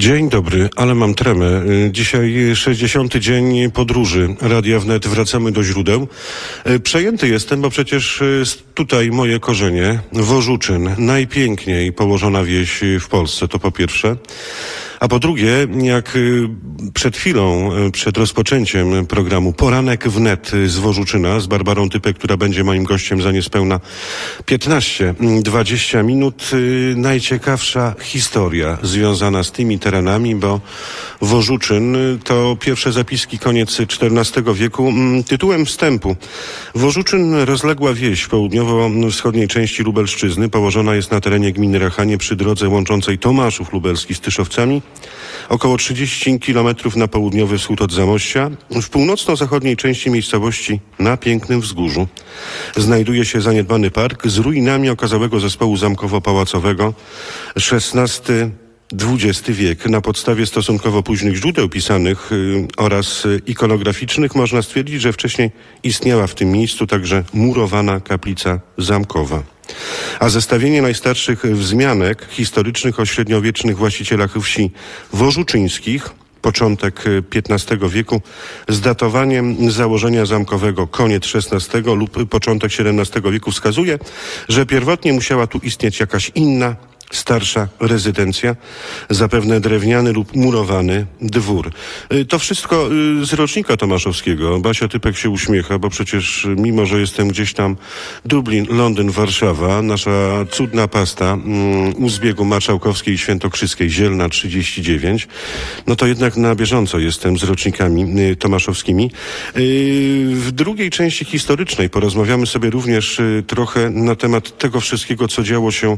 Dzień dobry, ale mam tremę. Dzisiaj 60. dzień podróży Radia Wnet. Wracamy do źródeł. Przejęty jestem, bo przecież tutaj moje korzenie. Wożuczyn, najpiękniej położona wieś w Polsce, to po pierwsze. A po drugie, jak przed chwilą, przed rozpoczęciem programu Poranek Wnet z Wożuczyna, z Barbarą Typek, która będzie moim gościem za niespełna 15-20 minut, najciekawsza historia związana z tymi terenami, bo Wożuczyn to pierwsze zapiski koniec XIV wieku. Tytułem wstępu. Wożuczyn, rozległa wieś w południowo-wschodniej części Lubelszczyzny, położona jest na terenie gminy Rachanie przy drodze łączącej Tomaszów Lubelski z Tyszowcami, około 30 km na południowy wschód od Zamościa. W północno-zachodniej części miejscowości na pięknym wzgórzu znajduje się zaniedbany park z ruinami okazałego zespołu zamkowo-pałacowego XVI-XX wiek. Na podstawie stosunkowo późnych źródeł pisanych oraz ikonograficznych można stwierdzić, że wcześniej istniała w tym miejscu także murowana kaplica zamkowa. A zestawienie najstarszych wzmianek historycznych o średniowiecznych właścicielach wsi wożuczyńskich, początek XV wieku, z datowaniem założenia zamkowego koniec XVI lub początek XVII wieku wskazuje, że pierwotnie musiała tu istnieć jakaś inna, starsza rezydencja, zapewne drewniany lub murowany dwór. To wszystko z rocznika tomaszowskiego. Basia Typek się uśmiecha, bo przecież mimo, że jestem gdzieś tam Dublin, Londyn, Warszawa, nasza cudna pasta u zbiegu Marszałkowskiej i Świętokrzyskiej, Zielna 39, no to jednak na bieżąco jestem z rocznikami tomaszowskimi. W drugiej części historycznej porozmawiamy sobie również trochę na temat tego wszystkiego, co działo się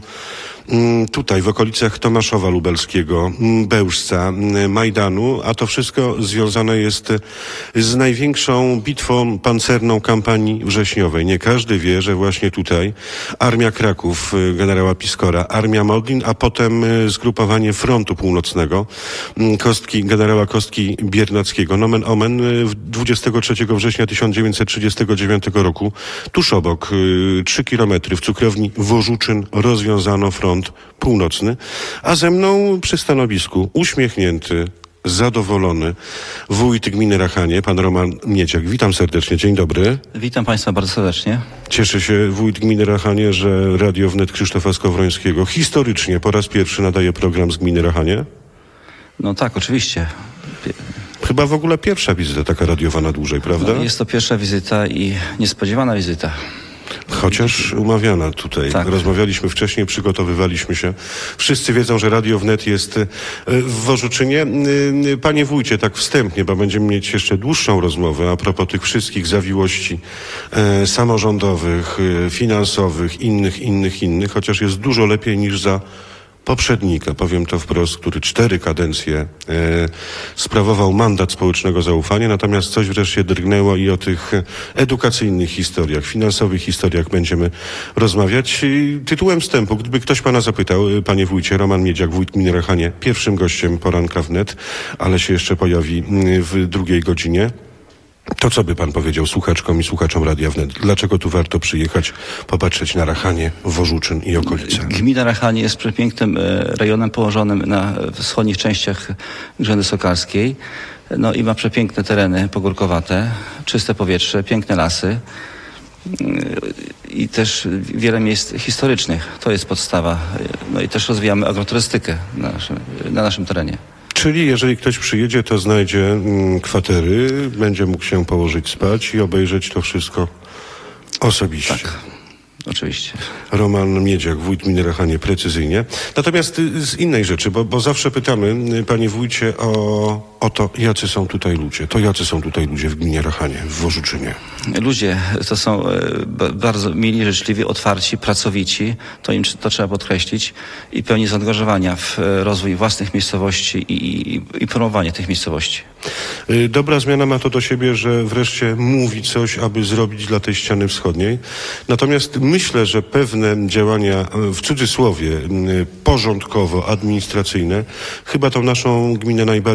tutaj w okolicach Tomaszowa Lubelskiego, Bełżca, Majdanu, a to wszystko związane jest z największą bitwą pancerną kampanii wrześniowej. Nie każdy wie, że właśnie tutaj Armia Kraków generała Piskora, Armia Modlin, a potem zgrupowanie Frontu Północnego, generała Kostki Biernackiego. Nomen omen 23 września 1939 roku, tuż obok, 3 kilometry w cukrowni Wożuczyn rozwiązano front północny, a ze mną przy stanowisku uśmiechnięty, zadowolony wójt gminy Rachanie, pan Roman Miedziak. Witam serdecznie, dzień dobry. Witam Państwa bardzo serdecznie. Cieszy się wójt gminy Rachanie, że Radio Wnet Krzysztofa Skowrońskiego historycznie po raz pierwszy nadaje program z gminy Rachanie? No tak, oczywiście. Chyba w ogóle pierwsza wizyta taka radiowa na dłużej, prawda? No, jest to pierwsza wizyta i niespodziewana wizyta. Chociaż umawiana tutaj. Tak. Rozmawialiśmy wcześniej, przygotowywaliśmy się. Wszyscy wiedzą, że Radio Wnet jest w Wożuczynie. Panie wójcie, tak wstępnie, bo będziemy mieć jeszcze dłuższą rozmowę a propos tych wszystkich zawiłości samorządowych, finansowych, innych, chociaż jest dużo lepiej niż za poprzednika, powiem to wprost, który 4 kadencje sprawował mandat społecznego zaufania, natomiast coś wreszcie drgnęło i o tych edukacyjnych historiach, finansowych historiach będziemy rozmawiać. Tytułem wstępu, gdyby ktoś pana zapytał, panie wójcie, Roman Miedziak, wójt gminy Rachanie, pierwszym gościem Poranka Wnet, ale się jeszcze pojawi w drugiej godzinie. To co by pan powiedział słuchaczkom i słuchaczom Radia Wnet? Dlaczego tu warto przyjechać, popatrzeć na Rachanie, Wożuczyn i okolice? Gmina Rachanie jest przepięknym rejonem położonym na wschodnich częściach Grzędy Sokalskiej. No i ma przepiękne tereny pogórkowate, czyste powietrze, piękne lasy i też wiele miejsc historycznych. To jest podstawa. No i też rozwijamy agroturystykę na naszym terenie. Czyli jeżeli ktoś przyjedzie, to znajdzie kwatery, będzie mógł się położyć spać i obejrzeć to wszystko osobiście. Tak, oczywiście. Roman Miedziak, wójt gminy Rachanie, precyzyjnie. Natomiast z innej rzeczy, bo zawsze pytamy, panie wójcie, o to, jacy są tutaj ludzie. To jacy są tutaj ludzie w gminie Rachanie, w Wożuczynie? Ludzie to są bardzo mili, życzliwi, otwarci, pracowici. To trzeba podkreślić. I pełni zaangażowania w rozwój własnych miejscowości i promowanie tych miejscowości. Dobra zmiana ma to do siebie, że wreszcie mówi coś, aby zrobić dla tej ściany wschodniej. Natomiast myślę, że pewne działania, w cudzysłowie, porządkowo-administracyjne, chyba tą naszą gminę najbardziej dotknęły.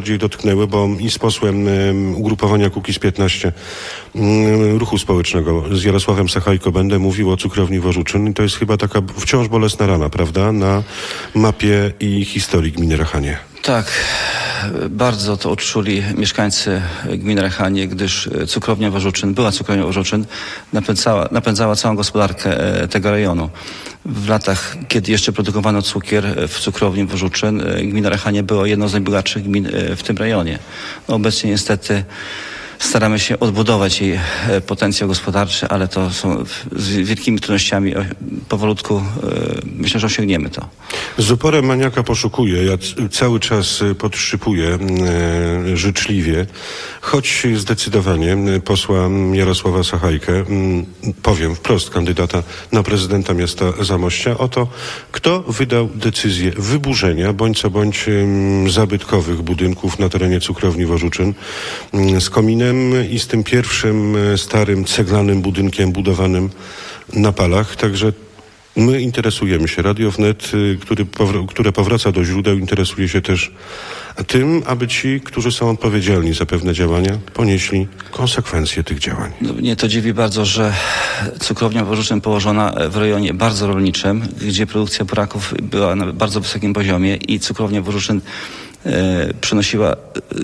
błysnęły, bo i z posłem ugrupowania Kukiz15 Ruchu Społecznego z Jarosławem Sachajko będę mówił o cukrowni Wożuczyn i to jest chyba taka wciąż bolesna rana, prawda, na mapie i historii gminy Rachanie. Tak, bardzo to odczuli mieszkańcy gminy Rachanie, gdyż cukrownia Wożuczyn, była cukrownia Wożuczyn, napędzała całą gospodarkę tego rejonu. W latach, kiedy jeszcze produkowano cukier w cukrowni Wożuczyn, gmina Rachanie była jedną z najbogatszych gmin w tym rejonie. No, obecnie niestety staramy się odbudować jej potencjał gospodarczy, ale to są z wielkimi trudnościami. Powolutku myślę, że osiągniemy to. Z uporem maniaka poszukuję. Ja cały czas podszypuję życzliwie, choć zdecydowanie posła Jarosława Sachajkę, powiem wprost, kandydata na prezydenta miasta Zamościa, o to, kto wydał decyzję wyburzenia bądź co bądź zabytkowych budynków na terenie cukrowni Wożuczyn z kominem i z tym pierwszym starym ceglanym budynkiem budowanym na palach. Także my interesujemy się. Radio Wnet, które powraca do źródeł, interesuje się też tym, aby ci, którzy są odpowiedzialni za pewne działania, ponieśli konsekwencje tych działań. No, mnie to dziwi bardzo, że cukrownia Wożuczyn położona w rejonie bardzo rolniczym, gdzie produkcja buraków była na bardzo wysokim poziomie i cukrownia Wożuczyn przynosiła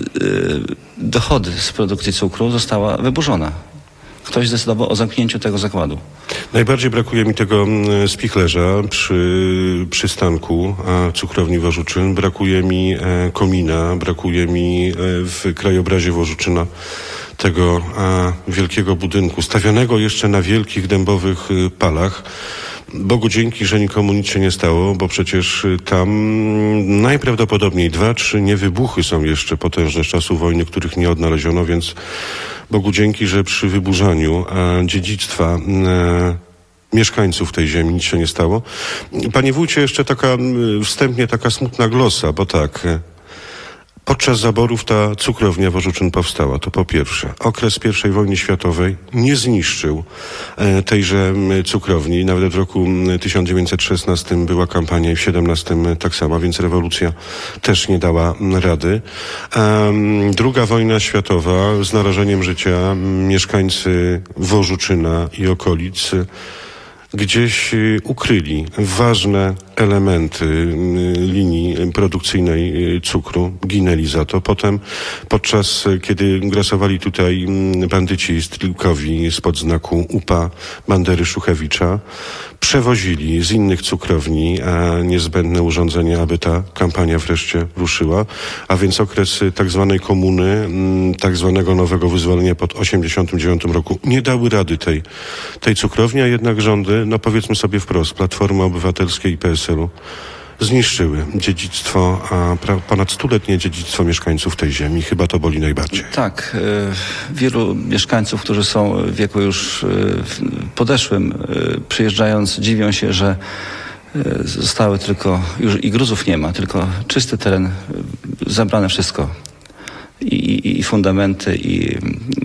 dochody z produkcji cukru, została wyburzona. Ktoś zdecydował o zamknięciu tego zakładu. Najbardziej brakuje mi tego spichlerza przy przystanku cukrowni Wożuczyn. Brakuje mi komina, brakuje mi w krajobrazie Wożuczyna tego wielkiego budynku, stawianego jeszcze na wielkich dębowych palach. Bogu dzięki, że nikomu nic się nie stało, bo przecież tam najprawdopodobniej 2-3 niewybuchy są jeszcze potężne z czasu wojny, których nie odnaleziono, więc Bogu dzięki, że przy wyburzaniu dziedzictwa mieszkańców tej ziemi nic się nie stało. Panie wójcie, jeszcze wstępnie taka smutna glosa, bo tak, podczas zaborów ta cukrownia Wożuczyn powstała, to po pierwsze. Okres I wojny światowej nie zniszczył tejże cukrowni. Nawet w roku 1916 była kampania i w 17 tak samo, więc rewolucja też nie dała rady. Druga wojna światowa z narażeniem życia mieszkańcy Wożuczyna i okolic gdzieś ukryli ważne elementy linii produkcyjnej cukru, ginęli za to. Potem, podczas kiedy grasowali tutaj bandyci stryjkowi spod znaku UPA Bandery Szuchewicza, przewozili z innych cukrowni niezbędne urządzenia, aby ta kampania wreszcie ruszyła, a więc okres tak zwanej komuny, tak zwanego nowego wyzwolenia po 1989 roku nie dały rady tej cukrowni, a jednak rządy, no powiedzmy sobie wprost, Platformy Obywatelskiej i PSL-u zniszczyły dziedzictwo, ponad 100-letnie dziedzictwo mieszkańców tej ziemi. Chyba to boli najbardziej. Tak. Wielu mieszkańców, którzy są w wieku już podeszłym, przyjeżdżając, dziwią się, że zostały tylko, już i gruzów nie ma, tylko czysty teren, zabrane wszystko. I fundamenty, i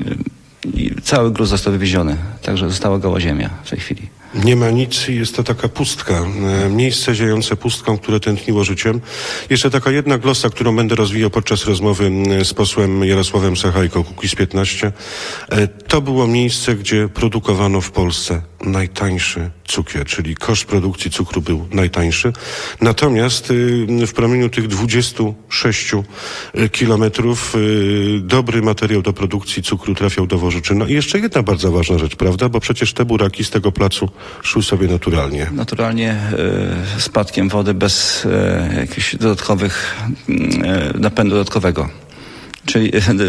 cały gruz został wywieziony. Także została goła ziemia w tej chwili. Nie ma nic, jest to taka pustka, miejsce ziejące pustką, które tętniło życiem. Jeszcze taka jedna glosa, którą będę rozwijał podczas rozmowy z posłem Jarosławem Sachajką, Kukiz15. To było miejsce, gdzie produkowano w Polsce najtańszy cukier, czyli koszt produkcji cukru był najtańszy. Natomiast w promieniu tych 26 kilometrów dobry materiał do produkcji cukru trafiał do Wożuczyna. I jeszcze jedna bardzo ważna rzecz, prawda? Bo przecież te buraki z tego placu szły sobie naturalnie. Naturalnie spadkiem wody bez jakichś dodatkowych napędu dodatkowego. Czyli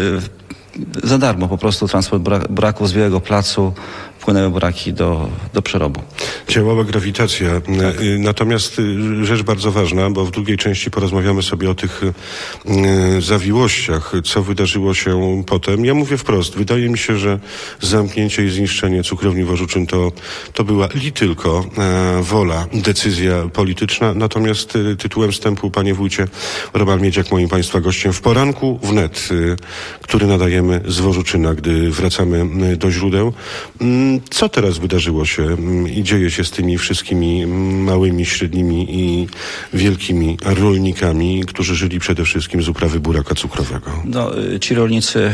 za darmo po prostu transport buraków z Białego Placu, płynęły buraki do przerobu. Działała grawitacja. Natomiast rzecz bardzo ważna, bo w drugiej części porozmawiamy sobie o tych zawiłościach, co wydarzyło się potem. Ja mówię wprost, wydaje mi się, że zamknięcie i zniszczenie cukrowni Wożuczyn to była tylko wola, decyzja polityczna. Natomiast tytułem wstępu, panie wójcie, Roman Miedziak, moim państwa gościem w poranku wnet, który nadajemy z Wożuczyna, gdy wracamy do źródeł. Co teraz wydarzyło się i dzieje się z tymi wszystkimi małymi, średnimi i wielkimi rolnikami, którzy żyli przede wszystkim z uprawy buraka cukrowego? No, ci rolnicy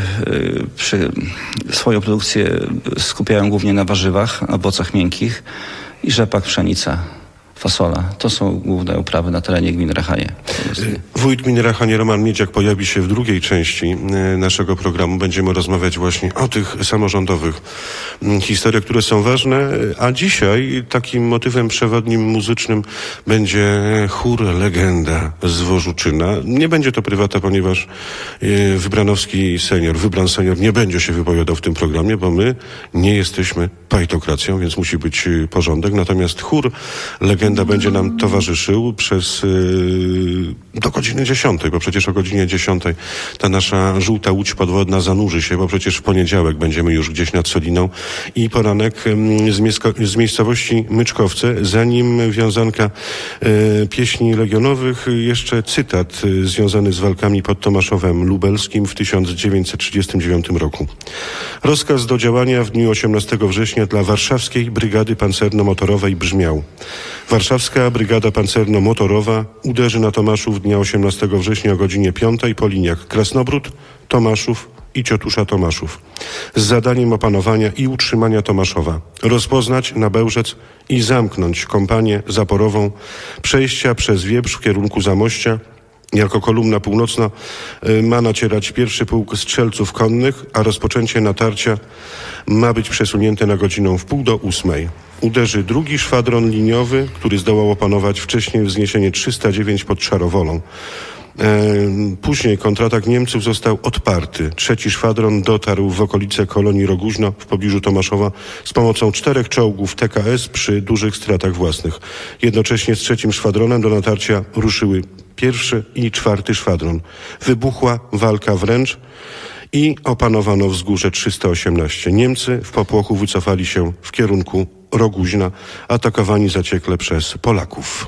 swoją produkcję skupiają głównie na warzywach, owocach miękkich i rzepak, pszenica, fasola. To są główne uprawy na terenie gminy Rachanie. Wójt gminy Rachanie Roman Miedziak pojawi się w drugiej części naszego programu. Będziemy rozmawiać właśnie o tych samorządowych historiach, które są ważne, a dzisiaj takim motywem przewodnim muzycznym będzie chór Legenda z Wożuczyna. Nie będzie to prywata, ponieważ Wybranowski senior, Wybran senior nie będzie się wypowiadał w tym programie, bo my nie jesteśmy pajtokracją, więc musi być porządek. Natomiast chór Legenda będzie nam towarzyszył do godziny 10, bo przecież o godzinie 10 ta nasza żółta łódź podwodna zanurzy się, bo przecież w poniedziałek będziemy już gdzieś nad Soliną i poranek z miejscowości Myczkowce. Zanim wiązanka pieśni legionowych, jeszcze cytat związany z walkami pod Tomaszowem Lubelskim w 1939 roku. Rozkaz do działania w dniu 18 września dla Warszawskiej Brygady Pancerno-Motorowej brzmiał: Warszawska Brygada Pancerno-Motorowa uderzy na Tomaszów dnia 18 września o godzinie 5 po liniach Krasnobród, Tomaszów i Ciotusza Tomaszów z zadaniem opanowania i utrzymania Tomaszowa, rozpoznać na Bełżec i zamknąć kompanię zaporową przejścia przez Wieprz w kierunku Zamościa. Jako kolumna północna ma nacierać pierwszy pułk strzelców konnych, a rozpoczęcie natarcia ma być przesunięte na godzinę 7:30. Uderzy drugi szwadron liniowy, który zdołał opanować wcześniej wzniesienie 309 pod Szarowolą. Później kontratak Niemców został odparty. Trzeci szwadron dotarł w okolice kolonii Roguźno w pobliżu Tomaszowa z pomocą 4 czołgów TKS przy dużych stratach własnych. Jednocześnie z trzecim szwadronem do natarcia ruszyły 1. i 4. szwadron. Wybuchła walka wręcz i opanowano wzgórze 318. Niemcy w popłochu wycofali się w kierunku Roguźna, atakowani zaciekle przez Polaków.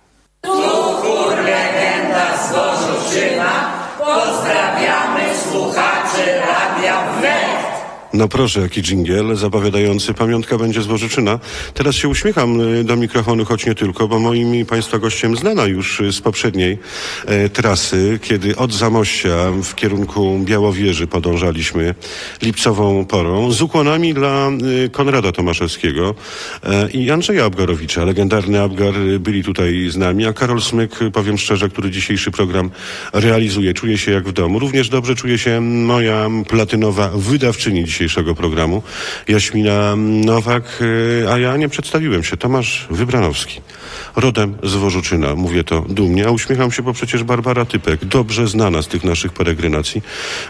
Chór Legenda z Wożuczyna, pozdrawiamy słuchaczy Radia Wnet. No proszę, jaki dżingiel zapowiadający pamiątka będzie z Wożuczyna. Teraz się uśmiecham do mikrofonu, choć nie tylko, bo moim i Państwa gościem znana już z poprzedniej trasy, kiedy od Zamościa w kierunku Białowieży podążaliśmy lipcową porą z ukłonami dla Konrada Tomaszewskiego i Andrzeja Abgarowicza. Legendarny Abgar byli tutaj z nami, a Karol Smyk, powiem szczerze, który dzisiejszy program realizuje, czuje się jak w domu. Również dobrze czuje się moja platynowa wydawczyni dzisiejszego programu, Jaśmina Nowak, a ja nie przedstawiłem się. Tomasz Wybranowski, rodem z Wożuczyna, mówię to dumnie, a uśmiecham się, bo przecież Barbara Typek, dobrze znana z tych naszych peregrinacji.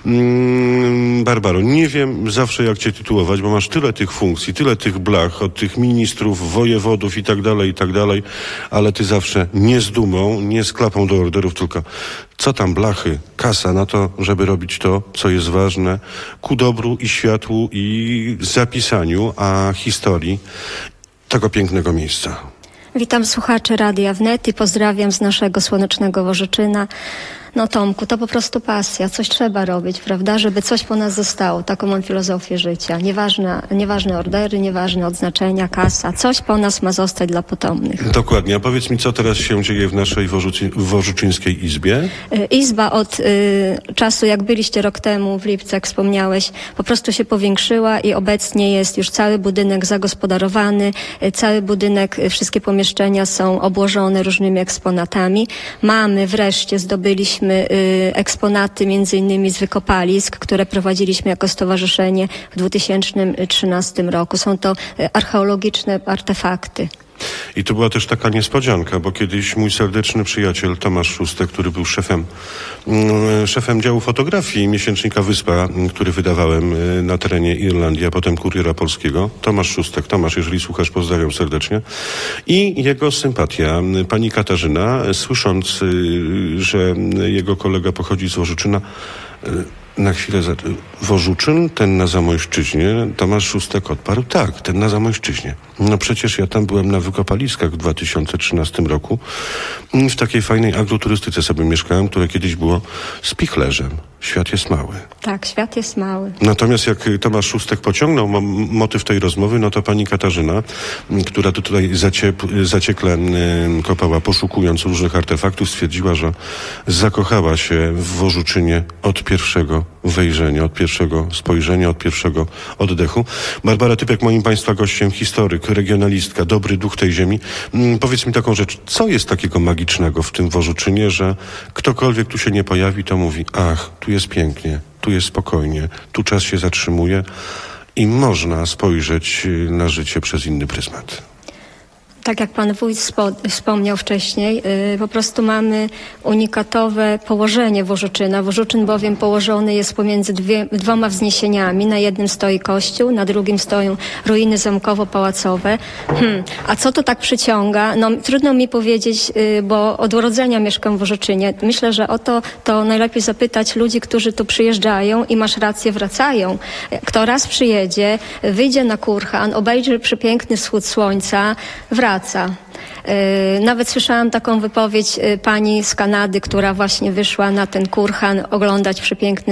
Barbaro, nie wiem zawsze jak cię tytułować, bo masz tyle tych funkcji, tyle tych blach, od tych ministrów, wojewodów i tak dalej, ale ty zawsze nie z dumą, nie z klapą do orderów, tylko co tam blachy, kasa na to, żeby robić to, co jest ważne, ku dobru i światłu i zapisaniu, a historii tego pięknego miejsca. Witam słuchaczy Radia Wnet i pozdrawiam z naszego słonecznego Wożuczyna. No Tomku, to po prostu pasja, coś trzeba robić, prawda, żeby coś po nas zostało. Taką mam filozofię życia. Nieważne ordery, nieważne odznaczenia, kasa. Coś po nas ma zostać dla potomnych. Dokładnie. A powiedz mi, co teraz się dzieje w naszej Wożuczyńskiej Izbie? Izba od czasu, jak byliście rok temu w lipcu, jak wspomniałeś, po prostu się powiększyła i obecnie jest już cały budynek zagospodarowany, cały budynek, wszystkie pomieszczenia są obłożone różnymi eksponatami. Zdobyliśmy eksponaty między innymi z wykopalisk, które prowadziliśmy jako stowarzyszenie w 2013 roku. Są to archeologiczne artefakty. I to była też taka niespodzianka, bo kiedyś mój serdeczny przyjaciel Tomasz Szóstek, który był szefem działu fotografii miesięcznika Wyspa, który wydawałem na terenie Irlandii, a potem Kuriera Polskiego. Tomasz Szóstek. Tomasz, jeżeli słuchasz, pozdrawiam serdecznie. I jego sympatia. Pani Katarzyna, słysząc, że jego kolega pochodzi z Wożuczyna, na chwilę Wożuczyn, ten na Zamojszczyźnie, Tomasz Szóstek odparł, tak, ten na Zamojszczyźnie. No przecież ja tam byłem na wykopaliskach w 2013 roku. W takiej fajnej agroturystyce sobie mieszkałem, które kiedyś było spichlerzem. świat jest mały. Tak, świat jest mały. Natomiast jak Tomasz Szóstek pociągnął motyw tej rozmowy, no to pani Katarzyna, która tutaj zaciekle kopała, poszukując różnych artefaktów, stwierdziła, że zakochała się w Worzuczynie od pierwszego wejrzenia, od pierwszego spojrzenia, od pierwszego oddechu. Barbara Typiak, moim państwa gościem, historyk, regionalistka, dobry duch tej ziemi. Powiedz mi taką rzecz, co jest takiego magicznego w tym Worzuczynie, że ktokolwiek tu się nie pojawi, to mówi, ach, tu jest pięknie, tu jest spokojnie, tu czas się zatrzymuje i można spojrzeć na życie przez inny pryzmat. Tak jak pan wójt wspomniał wcześniej, po prostu mamy unikatowe położenie Worzuczyna. Worzuczyn bowiem położony jest pomiędzy dwoma wzniesieniami. Na jednym stoi kościół, na drugim stoją ruiny zamkowo-pałacowe. A co to tak przyciąga? No, trudno mi powiedzieć, bo od urodzenia mieszkam w Worzuczynie. Myślę, że o to najlepiej zapytać ludzi, którzy tu przyjeżdżają i masz rację, wracają. Kto raz przyjedzie, wyjdzie na Kurhan, obejrzy przepiękny wschód słońca, wraca. Nawet słyszałam taką wypowiedź pani z Kanady, która właśnie wyszła na ten Kurhan oglądać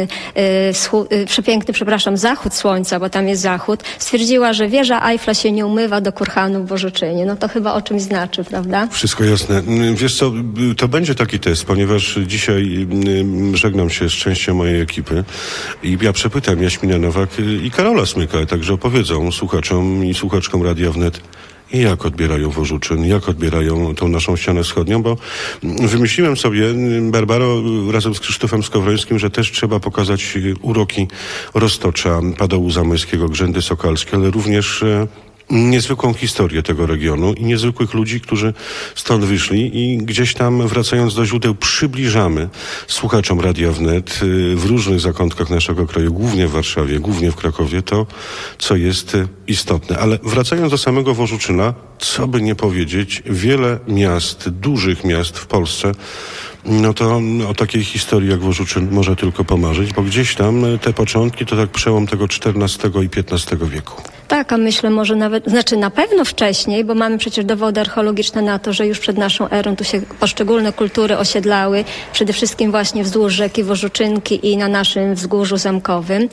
przepiękny zachód słońca, bo tam jest zachód. Stwierdziła, że wieża Eiffla się nie umywa do Kurhanu w Worzuczynie. No to chyba o czymś znaczy, prawda? Wszystko jasne. Wiesz co, to będzie taki test, ponieważ dzisiaj żegnam się z częścią mojej ekipy i ja przepytam Jaśminę Nowak i Karola Smyka, także opowiedzą słuchaczom i słuchaczkom Radia Wnet, i jak odbierają Worzuczyn, jak odbierają tą naszą ścianę wschodnią, bo wymyśliłem sobie, Barbaro, razem z Krzysztofem Skowrońskim, że też trzeba pokazać uroki Roztocza, Padołu Zamojskiego, Grzędy Sokalskie, ale również niezwykłą historię tego regionu i niezwykłych ludzi, którzy stąd wyszli i gdzieś tam, wracając do źródeł, przybliżamy słuchaczom Radia Wnet w różnych zakątkach naszego kraju, głównie w Warszawie, głównie w Krakowie, to, co jest istotne. Ale wracając do samego Worzuczyna, co by nie powiedzieć, wiele miast, dużych miast w Polsce, no to o takiej historii jak Worzuczyn może tylko pomarzyć, bo gdzieś tam te początki to tak przełom tego XIV i XV wieku. Tak, a myślę może nawet, na pewno wcześniej, bo mamy przecież dowody archeologiczne na to, że już przed naszą erą tu się poszczególne kultury osiedlały, przede wszystkim właśnie wzdłuż rzeki Worzuczynki i na naszym wzgórzu zamkowym.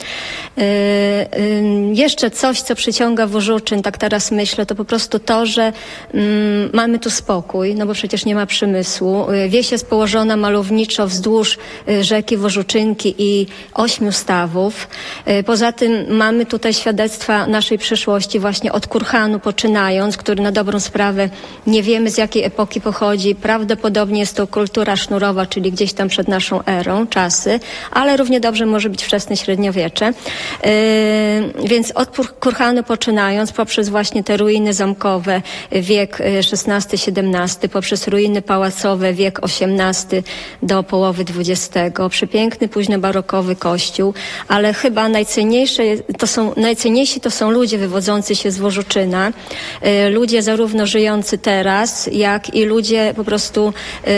Jeszcze coś, co przyciąga Worzuczyn, tak teraz myślę, to po prostu to, że mamy tu spokój, no bo przecież nie ma przemysłu. Wieś jest położona malowniczo wzdłuż rzeki Worzuczynki i 8 stawów. Poza tym mamy tutaj świadectwa naszej przyszłości właśnie od Kurhanu poczynając, który na dobrą sprawę nie wiemy z jakiej epoki pochodzi. Prawdopodobnie jest to kultura sznurowa, czyli gdzieś tam przed naszą erą, czasy, ale równie dobrze może być wczesne średniowiecze. Więc od Kurhanu poczynając, poprzez właśnie te ruiny zamkowe, wiek XVI-XVII, poprzez ruiny pałacowe, wiek XVIII do połowy XX, przepiękny późnobarokowy kościół, ale chyba najcenniejsi to są ludzie wywodzący się z Worzuczyna, ludzie zarówno żyjący teraz, jak i ludzie po prostu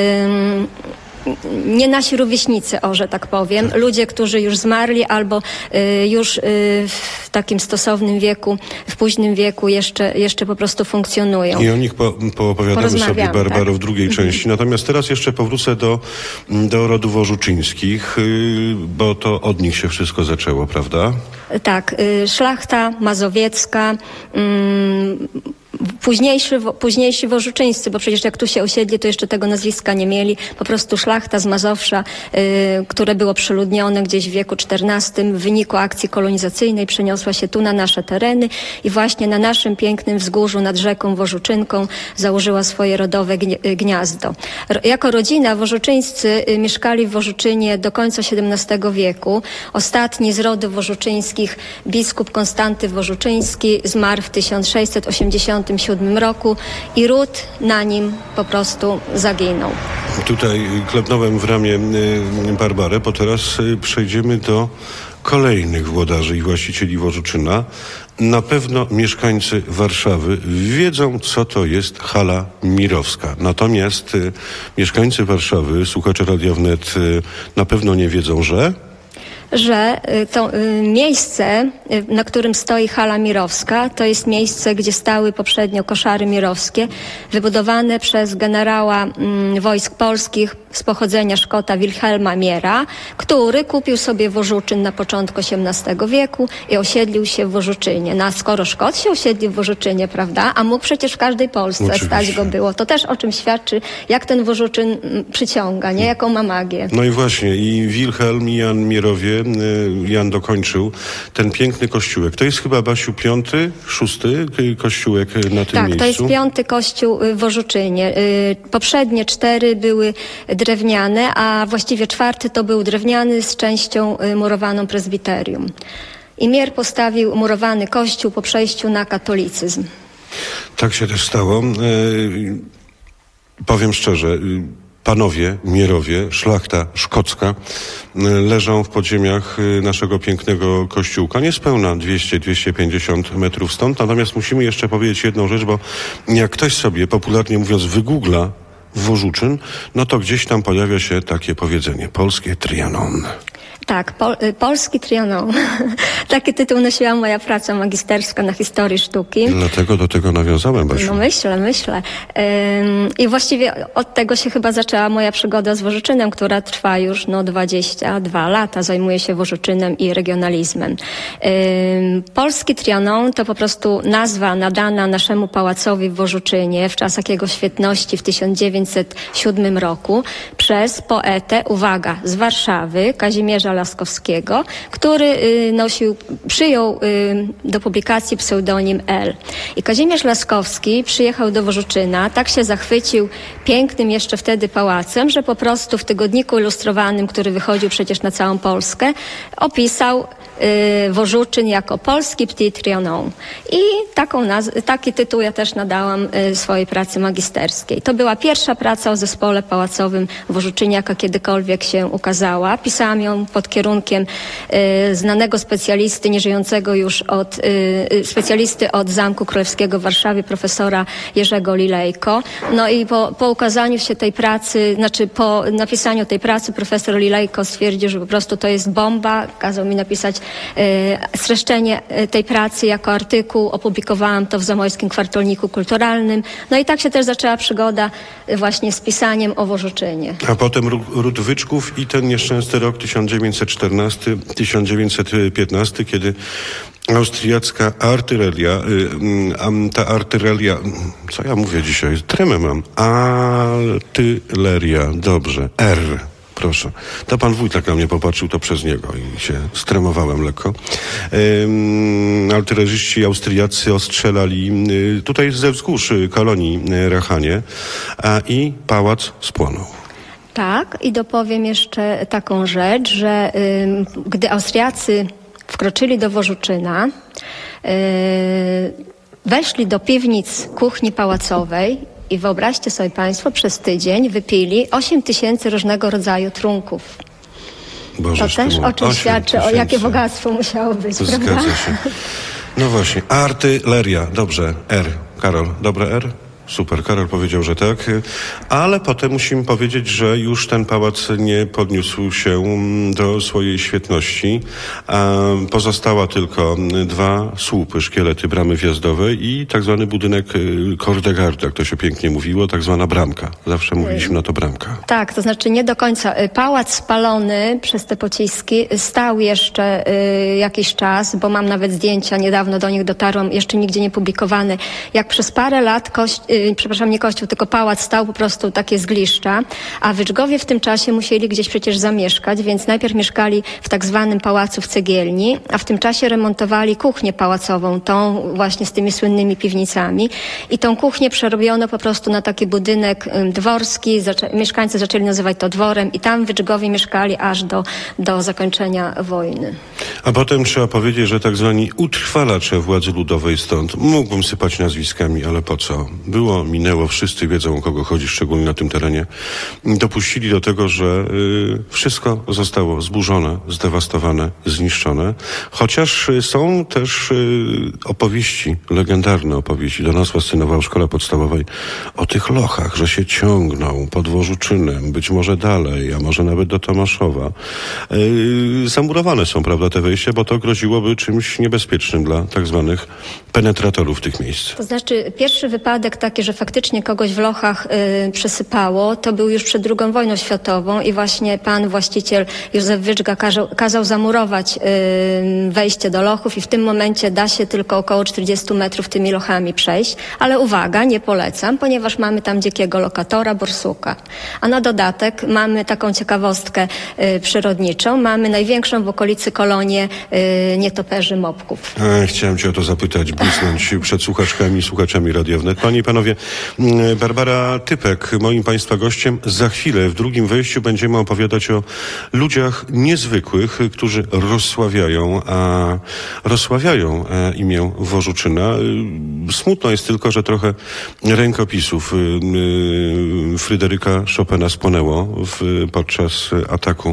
nie nasi rówieśnicy, że tak powiem, ludzie, którzy już zmarli albo już w takim stosownym wieku, w późnym wieku jeszcze po prostu funkcjonują. I o nich poopowiadamy sobie, Barbaro, tak? W drugiej części. Natomiast teraz jeszcze powrócę do rodów worzuczyńskich, bo to od nich się wszystko zaczęło, prawda? Tak, szlachta mazowiecka, późniejsi worzuczyńscy, bo przecież jak tu się osiedli, to jeszcze tego nazwiska nie mieli. Po prostu szlachta z Mazowsza, które było przeludnione gdzieś w wieku XIV, w wyniku akcji kolonizacyjnej przeniosła się tu na nasze tereny i właśnie na naszym pięknym wzgórzu nad rzeką Worzuczynką założyła swoje rodowe gniazdo. Jako rodzina worzuczyńscy mieszkali w Worzuczynie do końca XVII wieku. Ostatni z rodów worzuczyńskich, biskup Konstanty Worzuczyński, zmarł w 1687 roku i ród na nim po prostu zaginął. Tutaj klepnąłem w ramię Barbarę, bo teraz przejdziemy do kolejnych włodarzy i właścicieli Worzuczyna. Na pewno mieszkańcy Warszawy wiedzą, co to jest hala Mirowska. Natomiast mieszkańcy Warszawy, słuchacze Radia Wnet na pewno nie wiedzą, że... że to miejsce, na którym stoi hala mirowska, to jest miejsce, gdzie stały poprzednio koszary mirowskie, wybudowane przez generała wojsk polskich z pochodzenia Szkota Wilhelma Miera, który kupił sobie Wożuczyn na początku XVIII wieku i osiedlił się w Wożuczynie. No a skoro Szkot się osiedlił w Wożuczynie, prawda, a mógł przecież w każdej Polsce, Oczywiście. stać go było, to też o czym świadczy, jak ten Wożuczyn przyciąga, nie? Jaką ma magię. No i właśnie, i Wilhelm, i Jan Mierowie, Jan dokończył ten piękny kościółek. To jest chyba, Basiu, 5., 6. kościółek na tym miejscu? Tak, to jest 5. kościół w Wożuczynie. Poprzednie 4 były drewniane, a właściwie 4. to był drewniany z częścią murowaną prezbiterium. I Mier postawił murowany kościół po przejściu na katolicyzm. Tak się też stało. Powiem szczerze, panowie Mierowie, szlachta szkocka, leżą w podziemiach naszego pięknego kościółka. Niespełna 200-250 metrów stąd. Natomiast musimy jeszcze powiedzieć jedną rzecz, bo jak ktoś sobie, popularnie mówiąc, wygoogla Wożuczyn, no to gdzieś tam pojawia się takie powiedzenie: polskie Trianon. Tak, polski Trianon. Taki tytuł nosiła moja praca magisterska na historii sztuki. Dlatego do tego nawiązałem, Basiu. No myślę. I właściwie od tego się chyba zaczęła moja przygoda z Wożuczynem, która trwa już 22 lata. Zajmuję się Wożuczynem i regionalizmem. Polski Trianon to po prostu nazwa nadana naszemu pałacowi w Wożuczynie w czasach jego świetności w 1907 roku przez poetę, uwaga, z Warszawy, Kazimierza Laskowskiego, który przyjął do publikacji pseudonim L. I Kazimierz Laskowski przyjechał do Wożuczyna, tak się zachwycił pięknym jeszcze wtedy pałacem, że po prostu w tygodniku ilustrowanym, który wychodził przecież na całą Polskę, opisał Wożuczyn jako polski Petit Trianon. I taki tytuł ja też nadałam swojej pracy magisterskiej. To była pierwsza praca o zespole pałacowym w Wożuczynie, jaka kiedykolwiek się ukazała. Pisałam ją pod kierunkiem znanego specjalisty, nieżyjącego już specjalisty od Zamku Królewskiego w Warszawie, profesora Jerzego Lilejko. No i po ukazaniu się tej pracy, po napisaniu tej pracy profesor Lilejko stwierdził, że po prostu to jest bomba. Kazał mi napisać streszczenie tej pracy jako artykuł. Opublikowałam to w Zamojskim Kwartalniku Kulturalnym. No i tak się też zaczęła przygoda właśnie z pisaniem o Wożuczynie. A potem ród Wyczków i ten nieszczęsny rok 1914-1915, kiedy austriacka artyleria, ta artyleria, co ja mówię dzisiaj? Tremę mam. Artyleria, dobrze, R. Proszę. To pan wójt na mnie popatrzył, to przez niego i się stremowałem lekko. Artylerzyści austriacy ostrzelali tutaj ze wzgórz kolonii Rachanie i pałac spłonął. Tak, i dopowiem jeszcze taką rzecz, że gdy Austriacy wkroczyli do Wożuczyna, weszli do piwnic kuchni pałacowej i wyobraźcie sobie państwo, przez tydzień wypili 8 000 różnego rodzaju trunków. Boże, to też o czym świadczy, o jakie bogactwo musiało być, Zgadza prawda? się. No właśnie, artyleria, dobrze, R. Karol, dobre R? Super, Karol powiedział, że tak, ale potem musimy powiedzieć, że już ten pałac nie podniósł się do swojej świetności, a pozostała tylko 2 słupy, szkielety bramy wjazdowej i tak zwany budynek Kordegardu, jak to się pięknie mówiło, tak zwana bramka. Zawsze mówiliśmy na to bramka. Tak, to znaczy nie do końca. Pałac spalony przez te pociski stał jeszcze jakiś czas, bo mam nawet zdjęcia, niedawno do nich dotarłam, jeszcze nigdzie nie publikowane, jak przez parę lat nie kościół, tylko pałac stał po prostu takie zgliszcza, a Wyczgowie w tym czasie musieli gdzieś przecież zamieszkać, więc najpierw mieszkali w tak zwanym pałacu w Cegielni, a w tym czasie remontowali kuchnię pałacową, tą właśnie z tymi słynnymi piwnicami i tą kuchnię przerobiono po prostu na taki budynek dworski, mieszkańcy zaczęli nazywać to dworem i tam Wyczgowie mieszkali aż do zakończenia wojny. A potem trzeba powiedzieć, że tak zwani utrwalacze władzy ludowej stąd, mógłbym sypać nazwiskami, ale po co? Było było, minęło, wszyscy wiedzą, o kogo chodzi, szczególnie na tym terenie, dopuścili do tego, że wszystko zostało zburzone, zdewastowane, zniszczone. Chociaż są też opowieści, legendarne opowieści. Do nas fascynowała w szkole podstawowej o tych lochach, że się ciągną pod Wożuczynem, być może dalej, a może nawet do Tomaszowa. Zamurowane są, prawda, te wejścia, bo to groziłoby czymś niebezpiecznym dla tak zwanych penetratorów tych miejsc. To znaczy, pierwszy wypadek taki, że faktycznie kogoś w lochach przesypało, to był już przed II wojną światową i właśnie pan właściciel Józef Wyczga kazał zamurować wejście do lochów i w tym momencie da się tylko około 40 metrów tymi lochami przejść, ale uwaga, nie polecam, ponieważ mamy tam dzikiego lokatora, borsuka. A na dodatek mamy taką ciekawostkę przyrodniczą, mamy największą w okolicy kolonię nietoperzy mopków. Chciałem cię o to zapytać, błysnąć przed słuchaczkami i słuchaczami Radia Wnet. Panie i panowie, Barbara Typek, moim państwa gościem. Za chwilę w drugim wejściu będziemy opowiadać o ludziach niezwykłych, którzy rozsławiają imię Wożuczyna. Smutno jest tylko, że trochę rękopisów Fryderyka Chopina spłonęło podczas ataku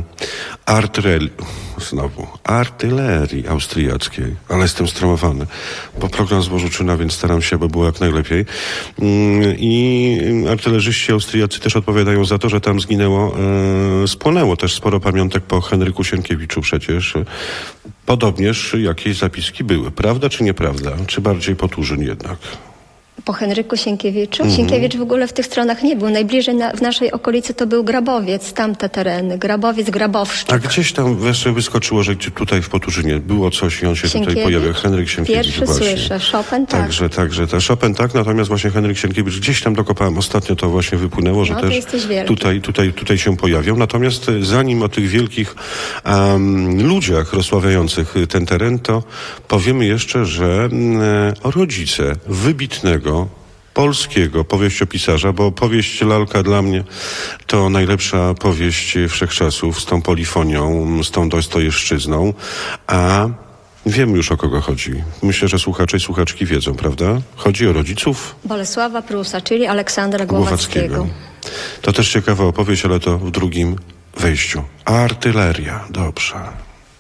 artylerii austriackiej, ale jestem stremowany, bo program z Wożuczyna, więc staram się, aby było jak najlepiej. I artylerzyści austriacy też odpowiadają za to, że tam spłonęło też sporo pamiątek po Henryku Sienkiewiczu przecież. Podobnież jakieś zapiski były. Prawda czy nieprawda? Czy bardziej po Turzyn jednak? Po Henryku Sienkiewiczu? Sienkiewicz w ogóle w tych stronach nie był. Najbliżej w naszej okolicy to był Grabowiec, tamte tereny. Grabowiec, Grabowszczyk. A gdzieś tam wreszcie wyskoczyło, że tutaj w Poturzynie było coś i on się tutaj pojawił. Henryk Sienkiewicz. Pierwszy właśnie. słyszę. Chopin tak. Także Chopin tak, natomiast właśnie Henryk Sienkiewicz gdzieś tam dokopałem. Ostatnio to właśnie wypłynęło, że też tutaj się pojawiał. Natomiast zanim o tych wielkich ludziach rozsławiających ten teren, to powiemy jeszcze, że rodzice wybitnego polskiego powieściopisarza, bo powieść Lalka dla mnie to najlepsza powieść wszechczasów z tą polifonią, z tą Dostojewszczyzną, a wiemy już, o kogo chodzi. Myślę, że słuchacze i słuchaczki wiedzą, prawda? Chodzi o rodziców Bolesława Prusa, czyli Aleksandra Głowackiego. To też ciekawa opowieść, ale to w drugim wejściu. Artyleria, dobrze.